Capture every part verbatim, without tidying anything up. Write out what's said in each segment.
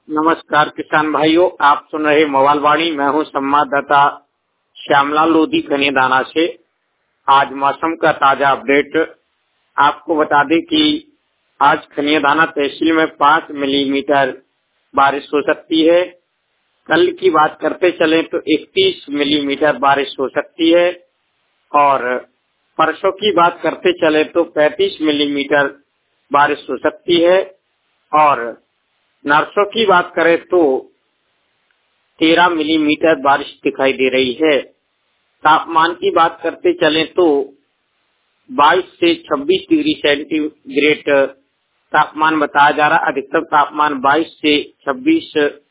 नमस्कार किसान भाइयों, आप सुन रहे मोबाइल वाणी। मैं हूं संवाददाता श्यामलाल लोधी खनियादाना से। आज मौसम का ताजा अपडेट आपको बता दें कि आज खनियादाना तहसील में पाँच मिलीमीटर बारिश हो सकती है। कल की बात करते चलें तो इकतीस मिलीमीटर बारिश हो सकती है और परसों की बात करते चले तो पैंतीस मिलीमीटर बारिश हो सकती है और नरसों की बात करें तो तेरह मिलीमीटर बारिश दिखाई दे रही है। तापमान की बात करते चलें तो बाईस से छब्बीस डिग्री सेंटीग्रेड तापमान बताया जा रहा है। अधिकतम तापमान बाईस से छब्बीस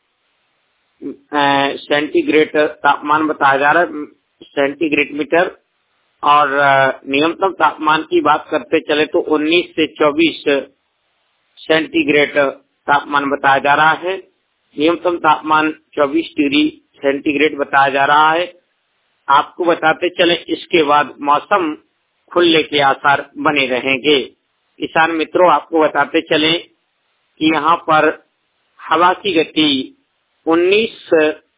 सेंटीग्रेड तापमान बताया जा रहा है, सेंटीग्रेड मीटर। और न्यूनतम तापमान की बात करते चले तो उन्नीस से चौबीस सेंटीग्रेड तापमान बताया जा रहा है। न्यूनतम तापमान चौबीस डिग्री सेंटीग्रेड बताया जा रहा है। आपको बताते चले इसके बाद मौसम खुलने के आसार बने रहेंगे। किसान मित्रों, आपको बताते चले कि यहाँ पर हवा की गति उन्नीस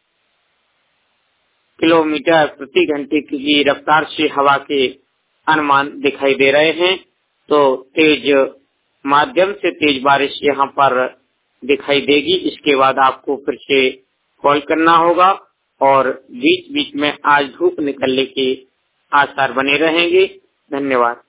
किलोमीटर प्रति घंटे की रफ्तार से हवा के अनुमान दिखाई दे रहे हैं। तो तेज माध्यम से तेज बारिश यहाँ पर दिखाई देगी। इसके बाद आपको फिर से कॉल करना होगा और बीच बीच में आज धूप निकलने के आसार बने रहेंगे। धन्यवाद।